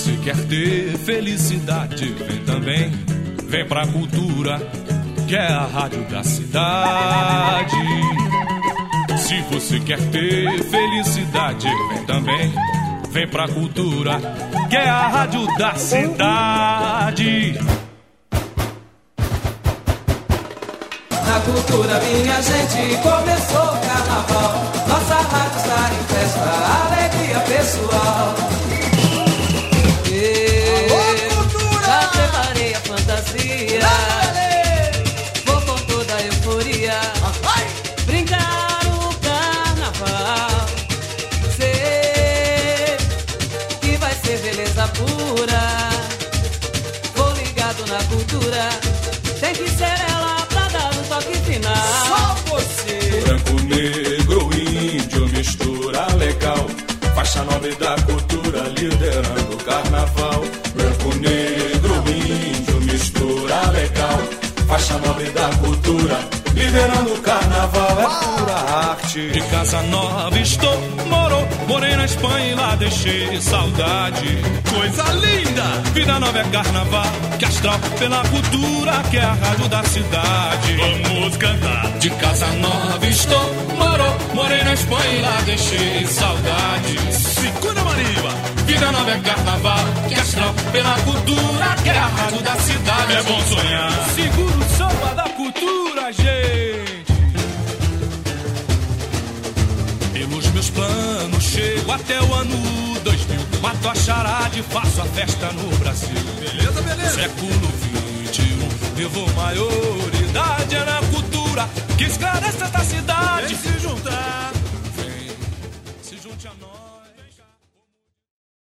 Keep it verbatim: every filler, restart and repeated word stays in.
você quer ter felicidade, vem também, vem pra cultura, que é a rádio da cidade. Se você quer ter felicidade, vem também, vem pra cultura, que é a rádio da cidade. Na cultura, minha gente, começou o carnaval. Nossa rádio está em festa, alegria pessoal. E... Alô, cultura! Já preparei a fantasia, vou com toda a euforia brincar o carnaval. Sei que vai ser beleza pura. Vou ligado na cultura, tem que ser ela pra dar um toque final. Só você! Branco, negro, índio, mistura legal. Faixa nobre da cultura, liderando o carnaval. Branco, negro, índio, mistura legal. Faixa nobre da cultura, liderando o carnaval. É pura arte. De Casa Nova estou, morou, morei na Espanha e lá deixei saudade. Coisa linda! Vida nova é carnaval, que astral pela cultura, que é a rádio da cidade. Vamos cantar! De Casa Nova estou, morou, morei na Espanha e lá deixei saudade. Segura Mariba! Vida nova é carnaval, que astral pela cultura, que é a rádio da cidade. É bom sonhar. Segura o samba da cultura, gente. Pelos meus planos chego até o ano dois mil. Mato a charade e faço a festa no Brasil. Beleza, beleza. Século vinte e um, levou maioridade. É na cultura que esclarece esta cidade. Vem se juntar.